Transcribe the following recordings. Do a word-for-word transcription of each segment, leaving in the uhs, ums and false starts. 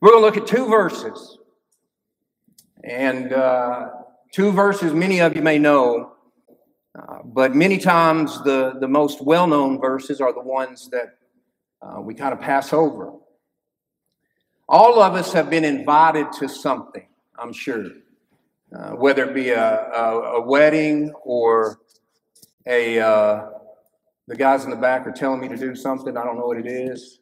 We're going to look at two verses. And uh, two verses many of you may know, uh, but many times the, the most well-known verses are the ones that uh, we kind of pass over. All of us have been invited to something, I'm sure, uh, whether it be a, a, a wedding or a, uh, the guys in the back are telling me to do something. I don't know what it is.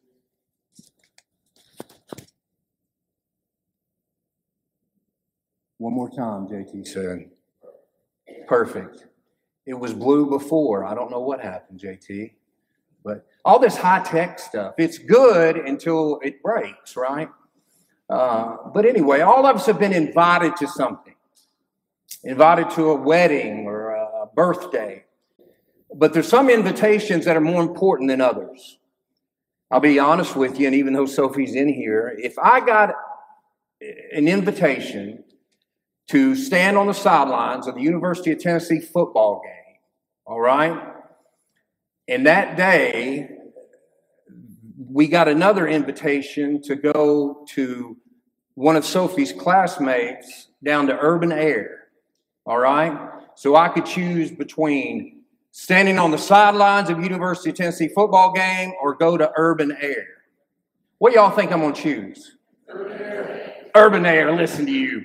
One more time, J T said. Perfect. It was blue before. I don't know what happened, J T. But all this high-tech stuff, it's good until it breaks, right? Uh, but anyway, all of us have been invited to something. Invited to a wedding or a birthday. But there's some invitations that are more important than others. I'll be honest with you, and even though Sophie's in here, if I got an invitation to stand on the sidelines of the University of Tennessee football game, all right? And that day, we got another invitation to go to one of Sophie's classmates down to Urban Air, all right? So I could choose between standing on the sidelines of University of Tennessee football game or go to Urban Air. What y'all think I'm going to choose? Urban Air. Urban Air, listen to you.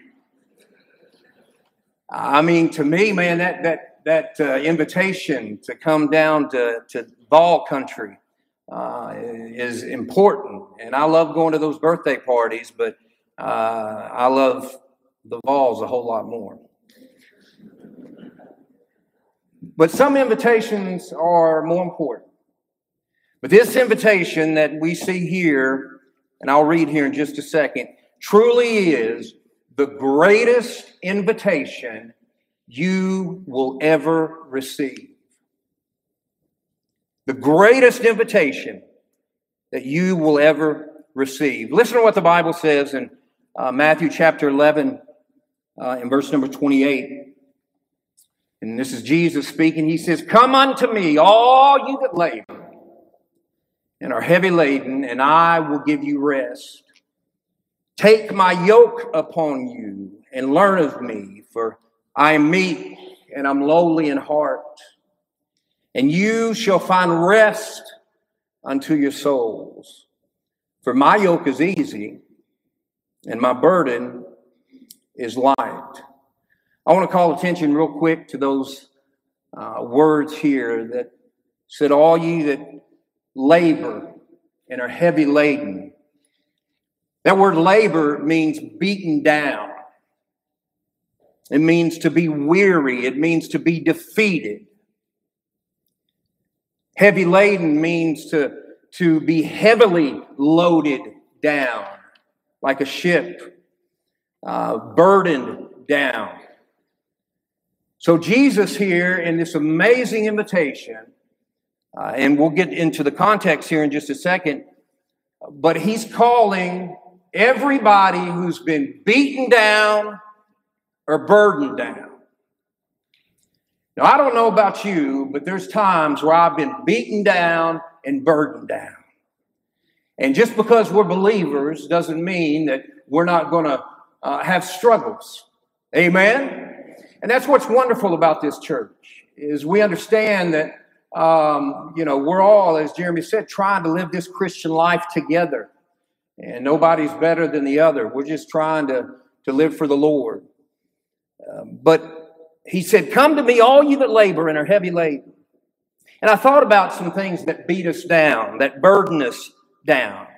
I mean, to me, man, that that that uh, invitation to come down to, to Vol Country uh, is important. And I love going to those birthday parties, but uh, I love the Vols a whole lot more. But some invitations are more important. But this invitation that we see here, and I'll read here in just a second, truly is the greatest invitation you will ever receive. The greatest invitation that you will ever receive. Listen to what the Bible says in uh, Matthew chapter eleven, uh, in verse number twenty-eight. And this is Jesus speaking. He says, "Come unto me, all you that labor and are heavy laden, and I will give you rest. Take my yoke upon you and learn of me, for I am meek and I'm lowly in heart, and you shall find rest unto your souls. For my yoke is easy and my burden is light." I want to call attention real quick to those uh, words here that said, "All ye that labor and are heavy laden." That word labor means beaten down. It means to be weary. It means to be defeated. Heavy laden means to, to be heavily loaded down, like a ship, uh, burdened down. So Jesus here in this amazing invitation, uh, and we'll get into the context here in just a second, but he's calling everybody who's been beaten down or burdened down. Now, I don't know about you, but there's times where I've been beaten down and burdened down. And just because we're believers doesn't mean that we're not going to uh, have struggles. Amen? And that's what's wonderful about this church, is we understand that, um, you know, we're all, as Jeremy said, trying to live this Christian life together. And nobody's better than the other. We're just trying to, to live for the Lord. Um, but he said, "Come to me, all you that labor and are heavy laden." And I thought about some things that beat us down, that burden us down.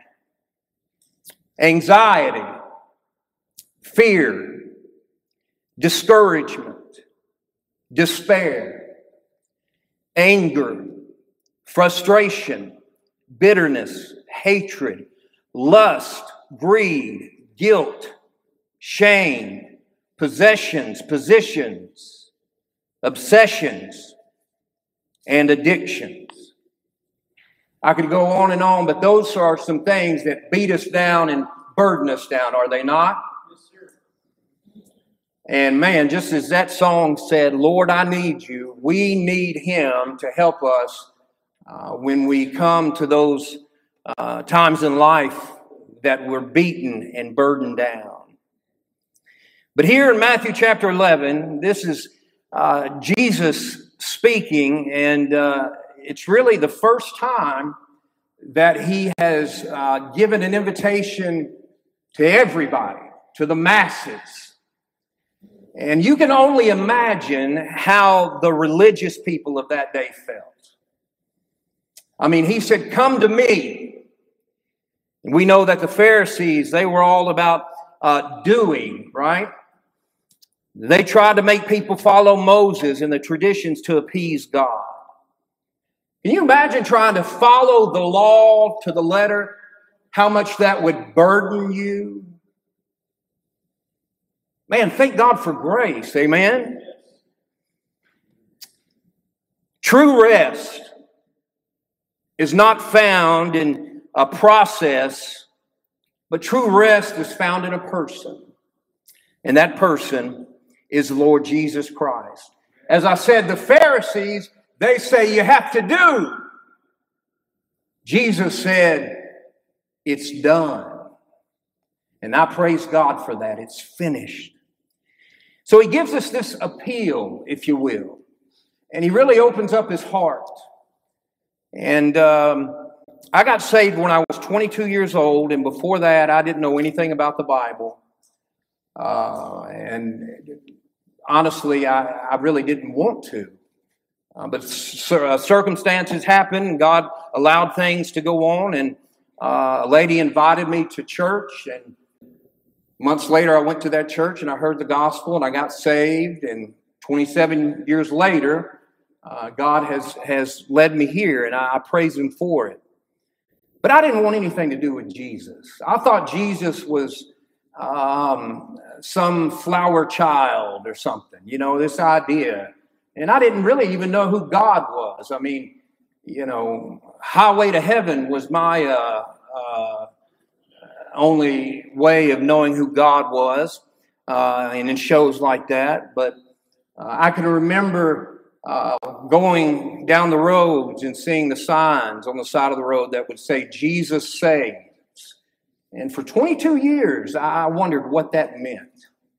Anxiety, fear, discouragement, despair, anger, frustration, bitterness, hatred, lust, greed, guilt, shame, possessions, positions, obsessions, and addictions. I could go on and on, but those are some things that beat us down and burden us down, are they not? Yes, sir. And man, just as that song said, "Lord, I need you," we need him to help us uh, when we come to those uh, times in life that were beaten and burdened down. But here in Matthew chapter eleven, this is uh, Jesus speaking, and uh, it's really the first time that he has uh, given an invitation to everybody, to the masses. And you can only imagine how the religious people of that day felt. I mean, he said, "Come to me." And we know that the Pharisees, they were all about uh, doing, right? They tried to make people follow Moses and the traditions to appease God. Can you imagine trying to follow the law to the letter? How much that would burden you? Man, thank God for grace. Amen? True rest is not found in a process, but true rest is found in a person. And that person is the Lord Jesus Christ. As I said, the Pharisees, they say you have to do. Jesus said, it's done. And I praise God for that. It's finished. So he gives us this appeal, if you will. And he really opens up his heart. And um, I got saved when I was twenty-two years old. And before that, I didn't know anything about the Bible. Uh, and honestly, I, I really didn't want to. Uh, but uh, circumstances happened, and God allowed things to go on, and uh, a lady invited me to church, and months later I went to that church, and I heard the gospel, and I got saved, and twenty-seven years later, uh, God has, has led me here, and I, I praise Him for it. But I didn't want anything to do with Jesus. I thought Jesus was um, some flower child or something, you know, this idea. And I didn't really even know who God was. I mean, you know, Highway to Heaven was my uh, uh, only way of knowing who God was, uh, and in shows like that. But uh, I can remember uh, going down the roads and seeing the signs on the side of the road that would say, "Jesus saves." And for twenty-two years, I wondered what that meant.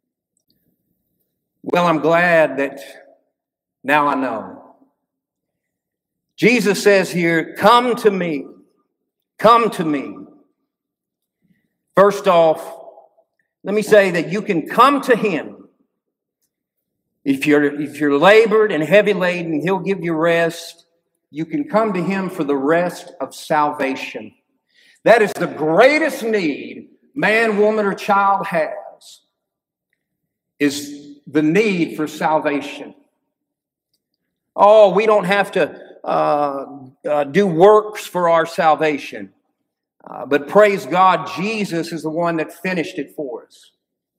Well, I'm glad that now I know. Jesus says here, "Come to me. Come to me." First off, let me say that you can come to Him. If you're, if you're labored and heavy laden, He'll give you rest. You can come to Him for the rest of salvation. That is the greatest need man, woman, or child has, is the need for salvation. Oh, we don't have to uh, uh, do works for our salvation. Uh, but praise God, Jesus is the one that finished it for us.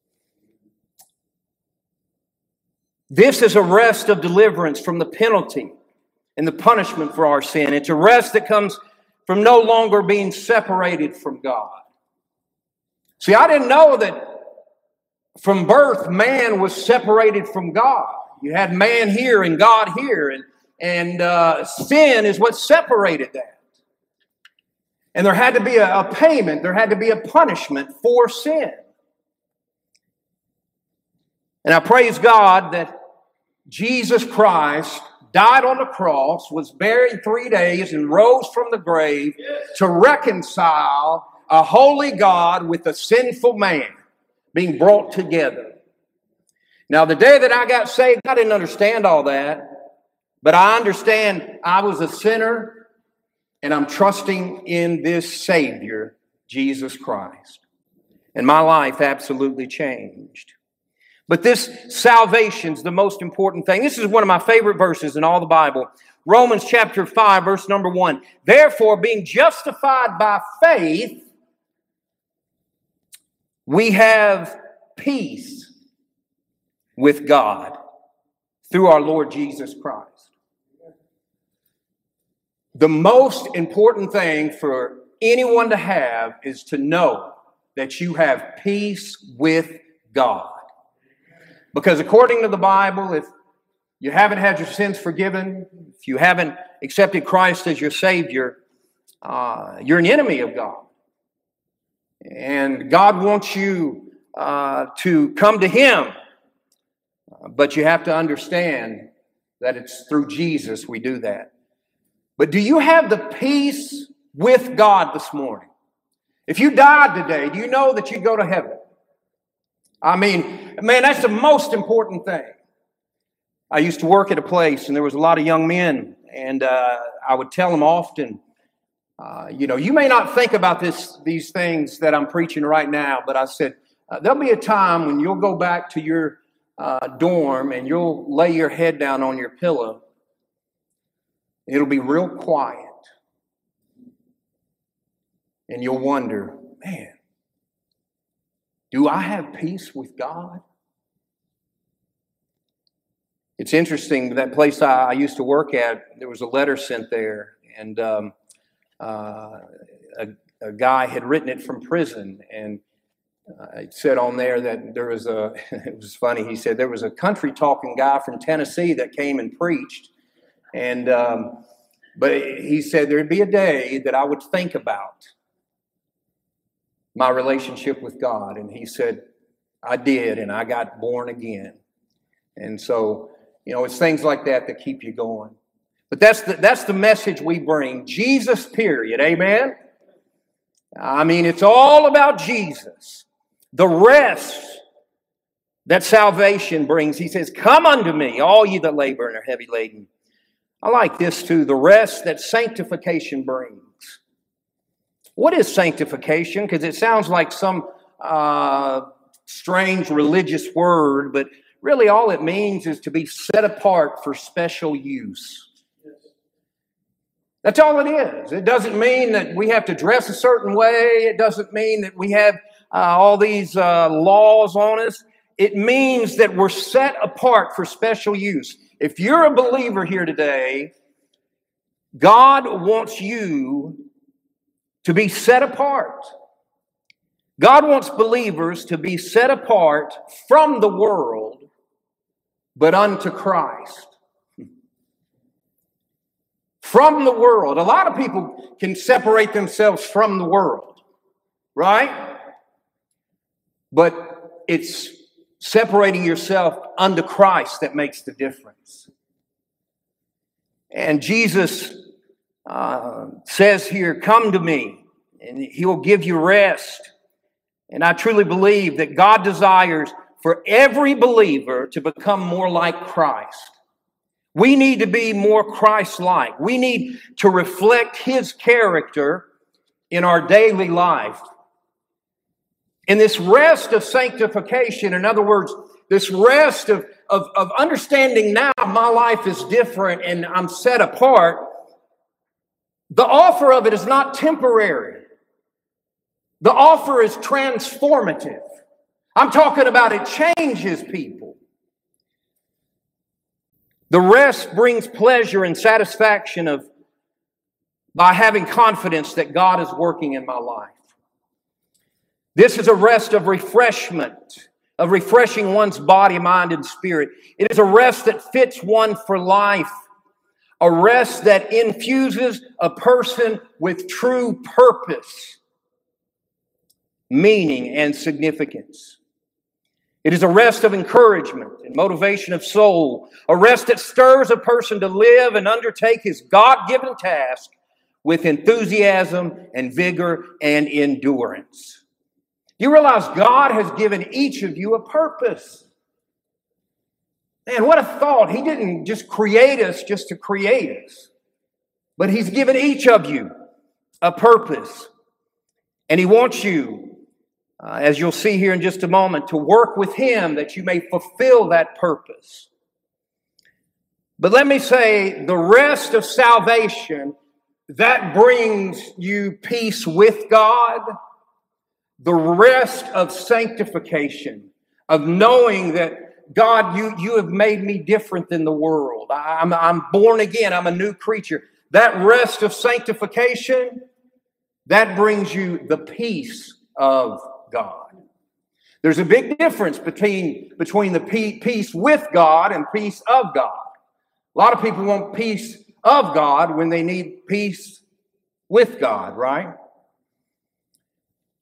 This is a rest of deliverance from the penalty and the punishment for our sin. It's a rest that comes from no longer being separated from God. See, I didn't know that from birth man was separated from God. You had man here and God here, and, and uh, sin is what separated that. And there had to be a, a payment, there had to be a punishment for sin. And I praise God that Jesus Christ died on the cross, was buried three days, and rose from the grave to reconcile a holy God with a sinful man being brought together. Now, the day that I got saved, I didn't understand all that, but I understand I was a sinner, and I'm trusting in this Savior, Jesus Christ. And my life absolutely changed. But this salvation's the most important thing. This is one of my favorite verses in all the Bible. Romans chapter five, verse number one. Therefore, being justified by faith, we have peace with God through our Lord Jesus Christ. The most important thing for anyone to have is to know that you have peace with God. Because according to the Bible, if you haven't had your sins forgiven, if you haven't accepted Christ as your Savior, uh, you're an enemy of God. And God wants you uh, to come to Him. But you have to understand that it's through Jesus we do that. But do you have the peace with God this morning? If you died today, do you know that you go to heaven? I mean, man, that's the most important thing. I used to work at a place, and there was a lot of young men, and uh, I would tell them often, uh, you know, you may not think about this, these things that I'm preaching right now, but I said, uh, there'll be a time when you'll go back to your uh, dorm and you'll lay your head down on your pillow. It'll be real quiet. And you'll wonder, man, do I have peace with God? It's interesting, that place I, I used to work at, there was a letter sent there, and um, uh, a, a guy had written it from prison, and uh, it said on there that there was a, it was funny, he said there was a country talking guy from Tennessee that came and preached, and um, but he said there'd be a day that I would think about my relationship with God. And he said, I did, and I got born again. And so, you know, it's things like that that keep you going. But that's the, that's the message we bring. Jesus, period. Amen? I mean, it's all about Jesus. The rest that salvation brings, he says, come unto me, all ye that labor and are heavy laden. I like this too, the rest that sanctification brings. What is sanctification? Because it sounds like some uh, strange religious word, but really all it means is to be set apart for special use. That's all it is. It doesn't mean that we have to dress a certain way. It doesn't mean that we have uh, all these uh, laws on us. It means that we're set apart for special use. If you're a believer here today, God wants you to be set apart. God wants believers to be set apart from the world, but unto Christ. From the world. A lot of people can separate themselves from the world, right? But it's separating yourself unto Christ that makes the difference. And Jesus uh, says here, come to me, and He will give you rest. And I truly believe that God desires for every believer to become more like Christ. We need to be more Christ-like. We need to reflect His character in our daily life. In this rest of sanctification, in other words, this rest of, of, of understanding now my life is different and I'm set apart, the offer of it is not temporary. The offer is transformative. I'm talking about it changes people. The rest brings pleasure and satisfaction of by having confidence that God is working in my life. This is a rest of refreshment, of refreshing one's body, mind, and spirit. It is a rest that fits one for life. A rest that infuses a person with true purpose, meaning, and significance. It is a rest of encouragement and motivation of soul. A rest that stirs a person to live and undertake his God-given task with enthusiasm and vigor and endurance. You realize God has given each of you a purpose. Man, what a thought. He didn't just create us just to create us, but He's given each of you a purpose. And He wants you, uh, as you'll see here in just a moment, to work with Him that you may fulfill that purpose. But let me say, the rest of salvation, that brings you peace with God. The rest of sanctification, of knowing that God, you, you have made me different than the world. I'm, I'm born again. I'm a new creature. That rest of sanctification, that brings you the peace of God. There's a big difference between, between the peace with God and peace of God. A lot of people want peace of God when they need peace with God, right?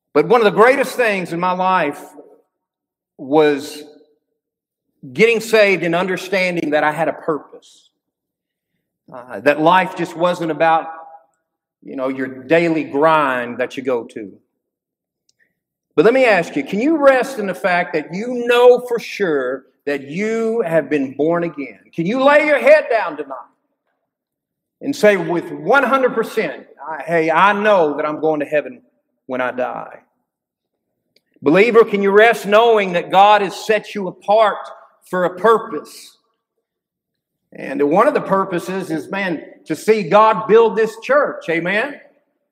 But one of the greatest things in my life was getting saved and understanding that I had a purpose. Uh, that life just wasn't about, you know, your daily grind that you go to. But let me ask you, can you rest in the fact that you know for sure that you have been born again? Can you lay your head down tonight and say with one hundred percent, hey, I know that I'm going to heaven when I die? Believer, can you rest knowing that God has set you apart for a purpose? And one of the purposes is, man, to see God build this church. Amen?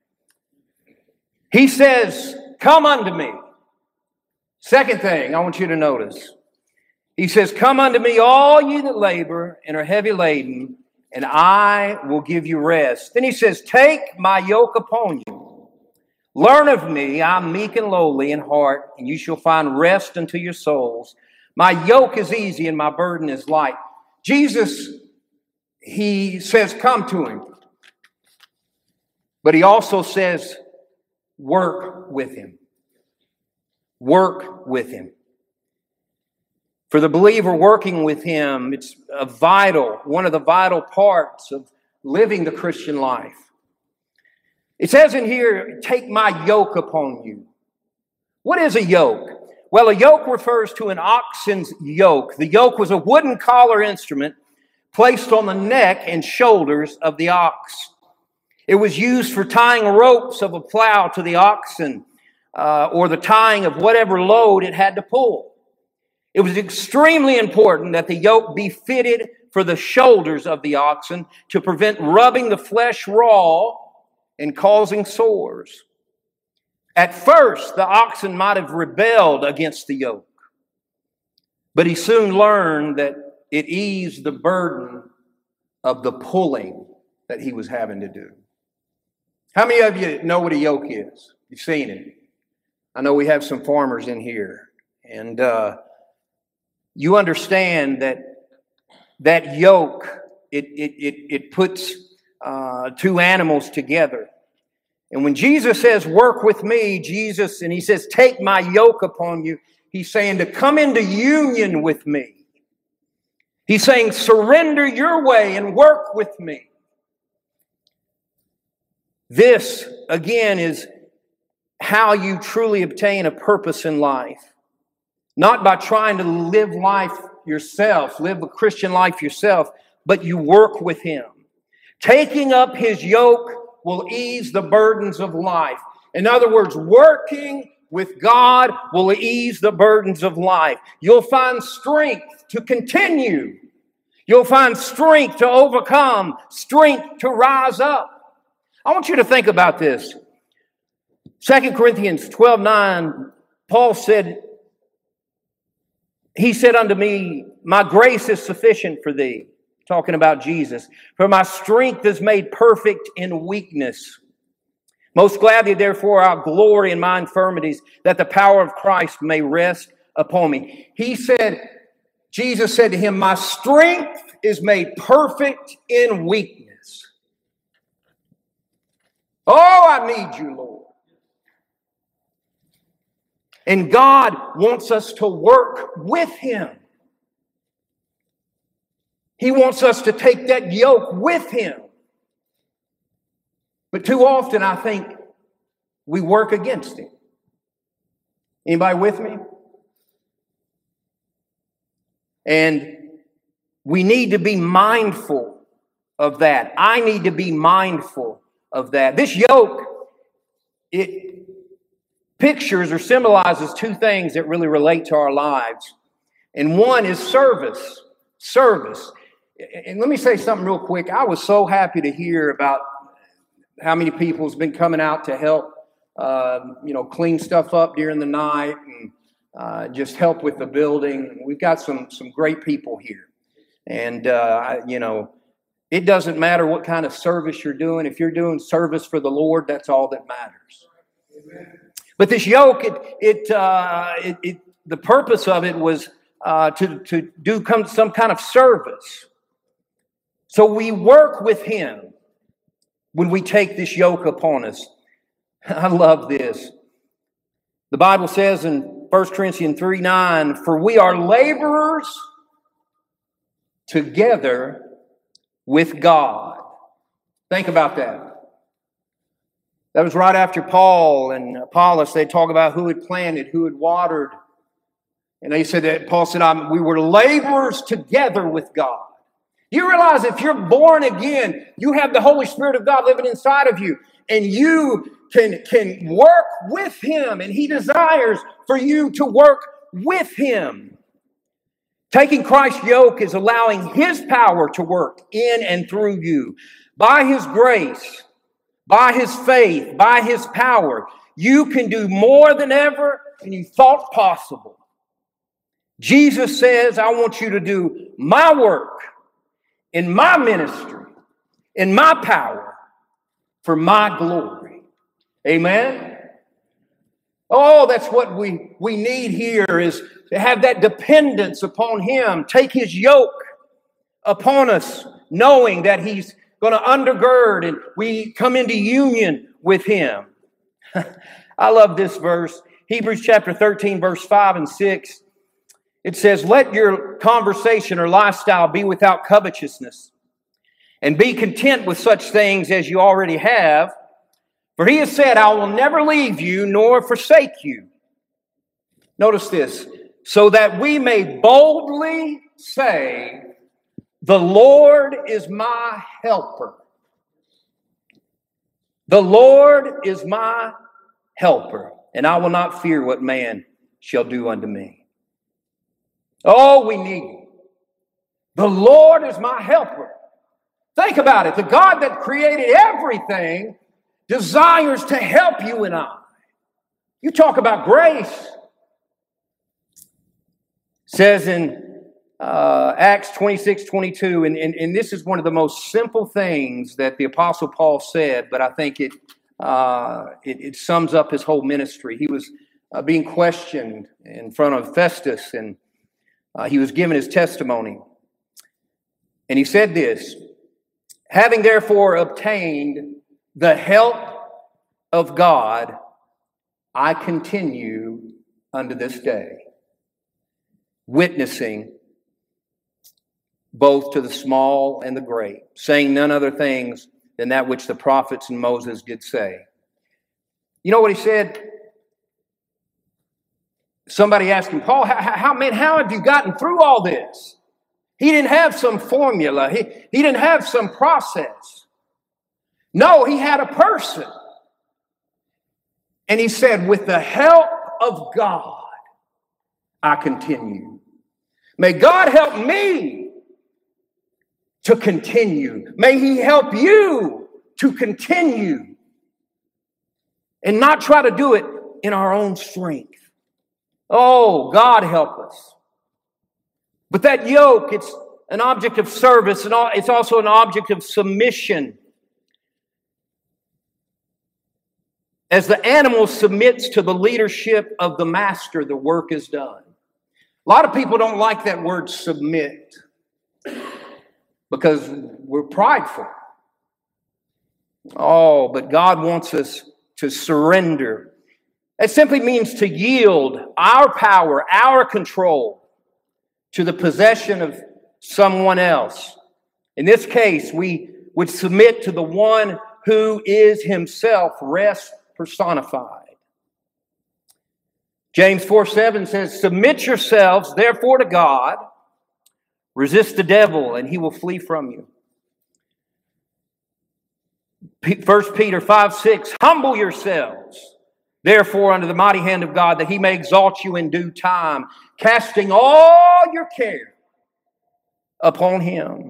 He says, come unto me. Second thing I want you to notice. He says, come unto me, all ye that labor and are heavy laden, and I will give you rest. Then he says, take my yoke upon you. Learn of me, I'm meek and lowly in heart, and you shall find rest unto your souls. My yoke is easy and my burden is light. Jesus, he says, come to him. But he also says, work with him. Work with him. For the believer, working with him, it's a vital, one of the vital parts of living the Christian life. It says in here, take my yoke upon you. What is a yoke? Well, a yoke refers to an oxen's yoke. The yoke was a wooden collar instrument placed on the neck and shoulders of the ox. It was used for tying ropes of a plow to the oxen uh, or the tying of whatever load it had to pull. It was extremely important that the yoke be fitted for the shoulders of the oxen to prevent rubbing the flesh raw and causing sores. At first, the oxen might have rebelled against the yoke, but he soon learned that it eased the burden of the pulling that he was having to do. How many of you know what a yoke is? You've seen it. I know we have some farmers in here, and uh, you understand that that yoke, it, it, it, it puts uh, two animals together. And when Jesus says, work with me, Jesus, and he says, take my yoke upon you, he's saying to come into union with me. He's saying, surrender your way and work with me. This, again, is how you truly obtain a purpose in life. Not by trying to live life yourself, live a Christian life yourself, but you work with him. Taking up his yoke will ease the burdens of life. In other words, working with God will ease the burdens of life. You'll find strength to continue. You'll find strength to overcome, strength to rise up. I want you to think about this. Second Corinthians twelve nine, Paul said, he said unto me, my grace is sufficient for thee. Talking about Jesus. For my strength is made perfect in weakness. Most gladly, therefore, I'll glory in my infirmities, that the power of Christ may rest upon me. He said, Jesus said to him, my strength is made perfect in weakness. Oh, I need you, Lord. And God wants us to work with him. He wants us to take that yoke with him. But too often, I think, we work against him. Anybody with me? And we need to be mindful of that. I need to be mindful of that. This yoke, it pictures or symbolizes two things that really relate to our lives. And one is service. Service. And let me say something real quick. I was so happy to hear about how many people's been coming out to help, uh, you know, clean stuff up during the night and uh, just help with the building. We've got some some great people here, and uh, you know, it doesn't matter what kind of service you're doing. If you're doing service for the Lord, that's all that matters. Amen. But this yoke, it it, uh, it it the purpose of it was uh, to to do come some kind of service. So we work with him when we take this yoke upon us. I love this. The Bible says in First Corinthians three nine, for we are laborers together with God. Think about that. That was right after Paul and Apollos. They talk about who had planted, who had watered. And they said that Paul said, I'm, we were laborers together with God. You realize if you're born again, you have the Holy Spirit of God living inside of you. And you can, can work with Him. And He desires for you to work with Him. Taking Christ's yoke is allowing His power to work in and through you. By His grace, by His faith, by His power, you can do more than ever than you thought possible. Jesus says, I want you to do my work in my ministry, in my power, for my glory. Amen? Oh, that's what we, we need here, is to have that dependence upon Him. Take His yoke upon us, knowing that He's going to undergird and we come into union with Him. I love this verse. Hebrews chapter thirteen, verse five and six. It says, let your conversation or lifestyle be without covetousness, and be content with such things as you already have. For He has said, I will never leave you nor forsake you. Notice this. So that we may boldly say, the Lord is my helper. The Lord is my helper, and I will not fear what man shall do unto me. Oh, we need Him. The Lord is my helper. Think about it. The God that created everything desires to help you and I. You talk about grace. It says in uh, Acts twenty-six twenty-two, and, and, and this is one of the most simple things that the Apostle Paul said, but I think it, uh, it, it sums up his whole ministry. He was uh, being questioned in front of Festus, and Uh, he was given his testimony. And he said this, having therefore obtained the help of God, I continue unto this day, witnessing both to the small and the great, saying none other things than that which the prophets and Moses did say. You know what he said? Somebody asked him, Paul, how, how, man, how have you gotten through all this? He didn't have some formula. He, he didn't have some process. No, he had a person. And he said, with the help of God, I continue. May God help me to continue. May He help you to continue and not try to do it in our own strength. Oh, God help us. But that yoke, it's an object of service, and it's also an object of submission. As the animal submits to the leadership of the master, the work is done. A lot of people don't like that word submit because we're prideful. Oh, but God wants us to surrender. It simply means to yield our power, our control to the possession of someone else. In this case, we would submit to the one who is Himself rest personified. James four seven says, submit yourselves therefore to God, resist the devil, and he will flee from you. First Peter five six, humble yourselves therefore under the mighty hand of God, that He may exalt you in due time, casting all your care upon Him.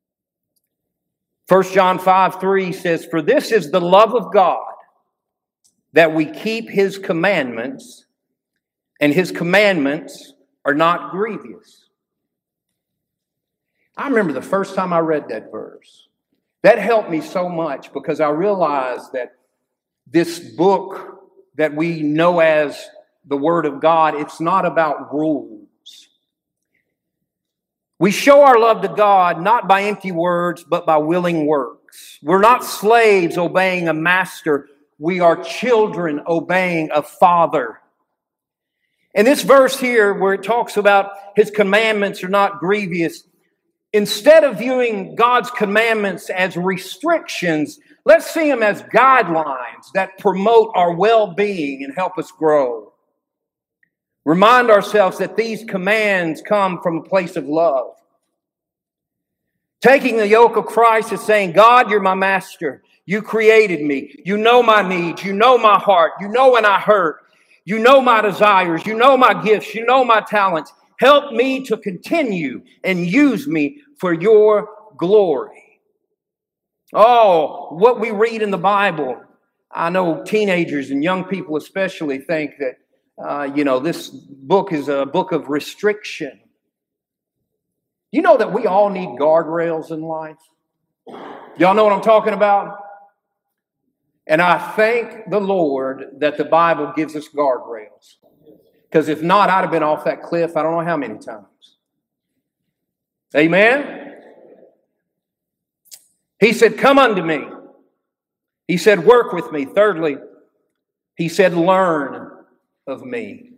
First John five three says, for this is the love of God, that we keep His commandments, and His commandments are not grievous. I remember the first time I read that verse. That helped me so much, because I realized that this book that we know as the Word of God, it's not about rules. We show our love to God not by empty words, but by willing works. We're not slaves obeying a master. We are children obeying a father. And this verse here, where it talks about his commandments are not grievous, instead of viewing God's commandments as restrictions, let's see them as guidelines that promote our well-being and help us grow. Remind ourselves that these commands come from a place of love. Taking the yoke of Christ is saying, God, you're my master. You created me. You know my needs. You know my heart. You know when I hurt. You know my desires. You know my gifts. You know my talents. Help me to continue and use me for your glory. Oh, what we read in the Bible. I know teenagers and young people especially think that, uh, you know, this book is a book of restriction. You know that we all need guardrails in life? Y'all know what I'm talking about? And I thank the Lord that the Bible gives us guardrails. Because if not, I'd have been off that cliff I don't know how many times. Amen? He said, come unto me. He said, work with me. Thirdly, he said, learn of me.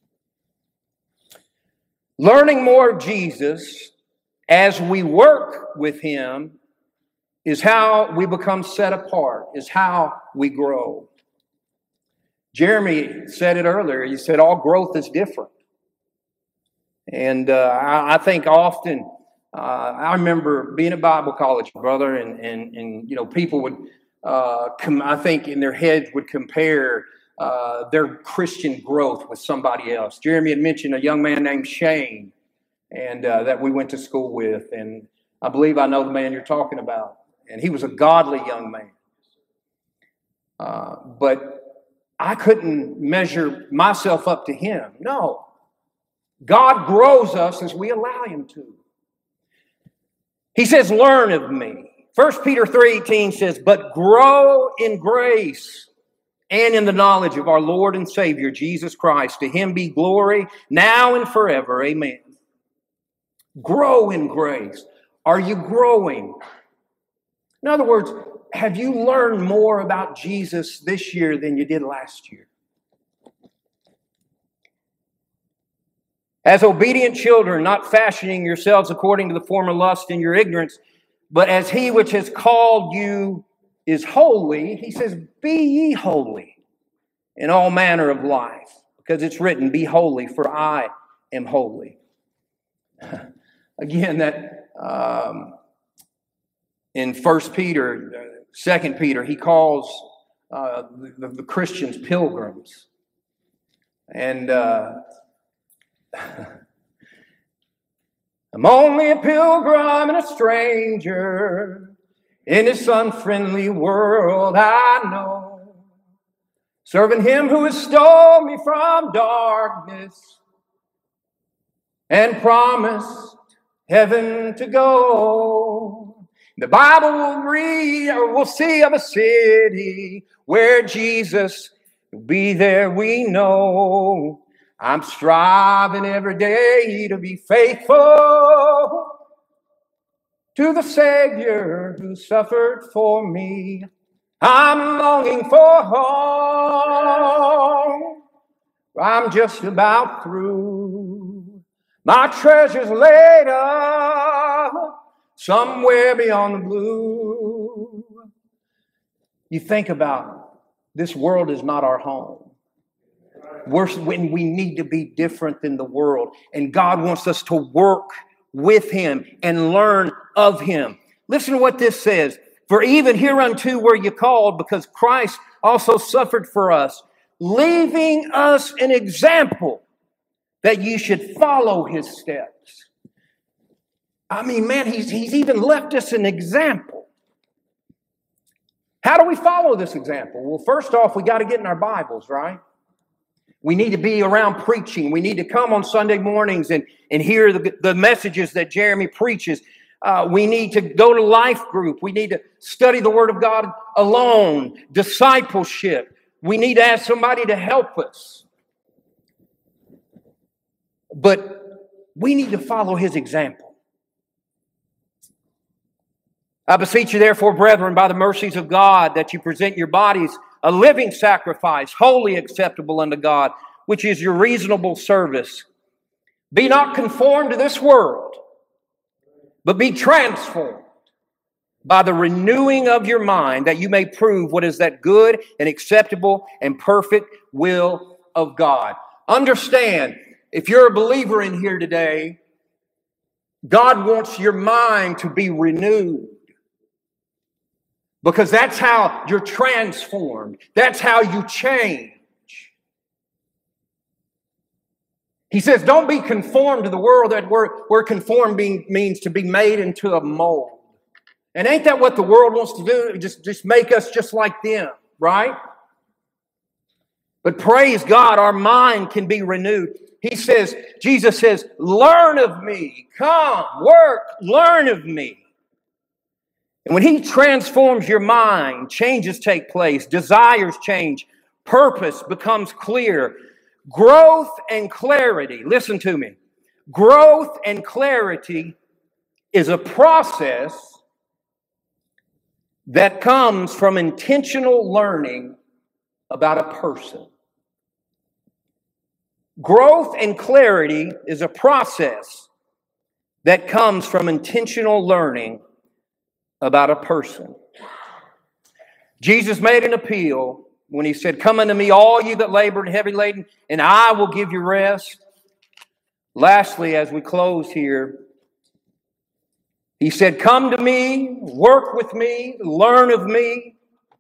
Learning more of Jesus as we work with him is how we become set apart, is how we grow. Jeremy said it earlier. He said all growth is different. And uh, I, I think often, uh, I remember being at Bible college, brother, and, and, and you know, people would, uh, com- I think in their heads would compare uh, their Christian growth with somebody else. Jeremy had mentioned a young man named Shane, and uh, that we went to school with. And I believe I know the man you're talking about. And he was a godly young man. Uh, but I couldn't measure myself up to him. No. God grows us as we allow him to. He says, learn of me. First Peter three eighteen says, but grow in grace and in the knowledge of our Lord and Savior, Jesus Christ. To him be glory now and forever. Amen. Grow in grace. Are you growing? In other words, have you learned more about Jesus this year than you did last year? As obedient children, not fashioning yourselves according to the former lust in your ignorance, but as he which has called you is holy, he says, be ye holy in all manner of life, because it's written, be holy, for I am holy. Again, that um, in First Peter, Second Peter, he calls uh, the, the Christians pilgrims. And uh, I'm only a pilgrim and a stranger in this unfriendly world I know, serving him who has stole me from darkness and promised heaven to go. The Bible will read or we'll see of a city where Jesus will be there, we know. I'm striving every day to be faithful to the Savior who suffered for me. I'm longing for home. I'm just about through. My treasure's laid up somewhere beyond the blue. You think about this world is not our home. We're, when we need to be different than the world. And God wants us to work with him and learn of him. Listen to what this says. For even hereunto were you called, because Christ also suffered for us, leaving us an example that you should follow his steps. I mean, man, he's, he's even left us an example. How do we follow this example? Well, first off, we got to get in our Bibles, right? We need to be around preaching. We need to come on Sunday mornings and, and hear the, the messages that Jeremy preaches. Uh, we need to go to life group. We need to study the Word of God alone. Discipleship. We need to ask somebody to help us. But we need to follow his example. I beseech you, therefore, brethren, by the mercies of God, that you present your bodies a living sacrifice, wholly acceptable unto God, which is your reasonable service. Be not conformed to this world, but be transformed by the renewing of your mind, that you may prove what is that good and acceptable and perfect will of God. Understand, if you're a believer in here today, God wants your mind to be renewed. Because that's how you're transformed. That's how you change. He says, don't be conformed to the world. That word, word conformed being, means to be made into a mold. And ain't that what the world wants to do? Just, just make us just like them, right? But praise God, our mind can be renewed. He says, Jesus says, learn of me. Come, work, learn of me. And when He transforms your mind, changes take place, desires change, purpose becomes clear, growth and clarity. Listen to me. Growth and clarity is a process that comes from intentional learning about a person. Growth and clarity is a process that comes from intentional learning about a person. Jesus made an appeal when He said, come unto me, all you that labor and heavy laden, and I will give you rest. Lastly, as we close here, He said, come to me, work with me, learn of me.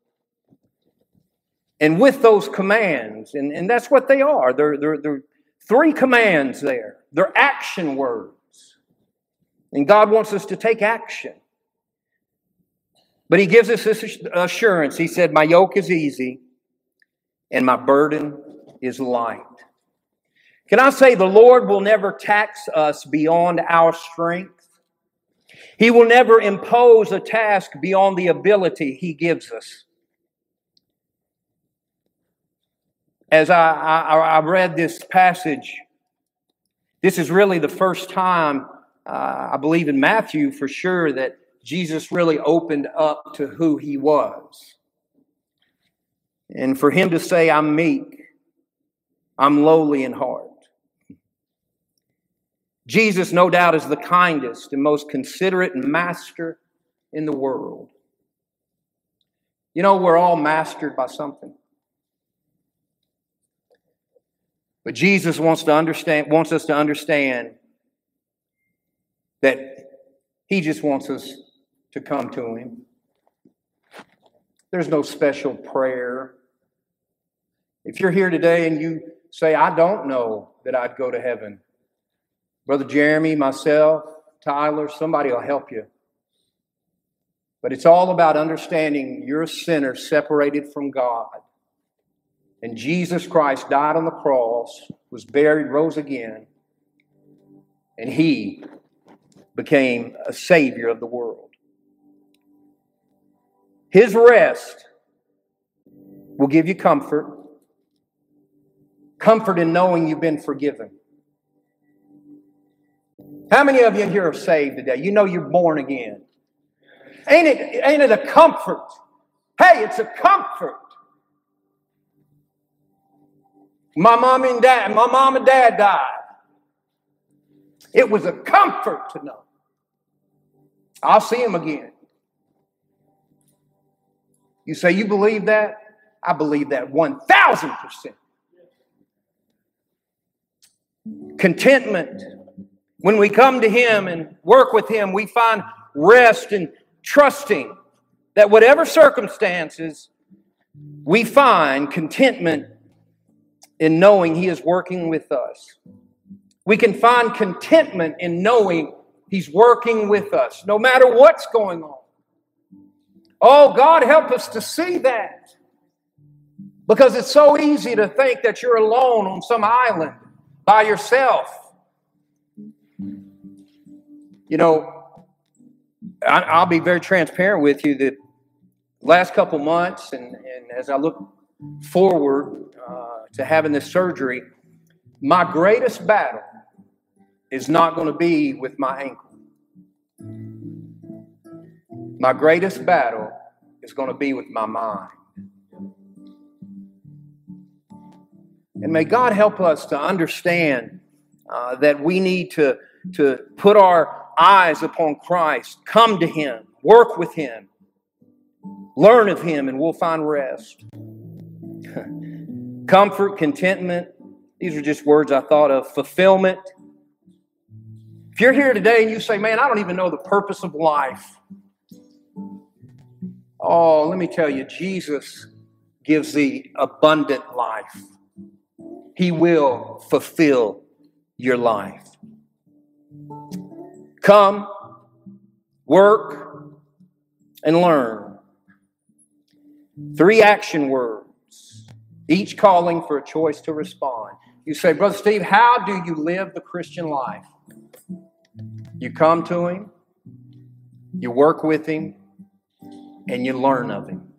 And with those commands, and, and that's what they are. They're, they're, they're three commands there. They're action words. And God wants us to take action. But He gives us this assurance. He said, my yoke is easy and my burden is light. Can I say the Lord will never tax us beyond our strength? He will never impose a task beyond the ability He gives us. As I, I, I read this passage, this is really the first time, uh, I believe in Matthew for sure, that Jesus really opened up to who He was. And for Him to say, I'm meek, I'm lowly in heart. Jesus, no doubt, is the kindest and most considerate master in the world. You know, we're all mastered by something. But Jesus wants to understand, wants us to understand that He just wants us to come to Him. There's no special prayer. If you're here today and you say, I don't know that I'd go to heaven, Brother Jeremy, myself, Tyler, somebody will help you. But it's all about understanding you're a sinner separated from God. And Jesus Christ died on the cross, was buried, rose again, and He became a Savior of the world. His rest will give you comfort. Comfort in knowing you've been forgiven. How many of you in here are saved today? You know you're born again. Ain't it, ain't it a comfort? Hey, it's a comfort. My mom and dad, my mom and dad died. It was a comfort to know I'll see them again. You say, you believe that? I believe that one thousand percent. Contentment. When we come to Him and work with Him, we find rest and trusting that whatever circumstances, we find contentment in knowing He is working with us. We can find contentment in knowing He's working with us, no matter what's going on. Oh, God, help us to see that. Because it's so easy to think that you're alone on some island by yourself. You know, I'll be very transparent with you that last couple months, and, and as I look forward uh, to having this surgery, my greatest battle is not going to be with my ankle. My greatest battle is going to be with my mind. And may God help us to understand uh, that we need to, to put our eyes upon Christ, come to Him, work with Him, learn of Him, and we'll find rest. Comfort, contentment, these are just words I thought of. Fulfillment. If you're here today and you say, man, I don't even know the purpose of life. Oh, let me tell you, Jesus gives the abundant life. He will fulfill your life. Come, work, and learn. Three action words, each calling for a choice to respond. You say, Brother Steve, how do you live the Christian life? You come to Him, you work with Him, and you learn of Him.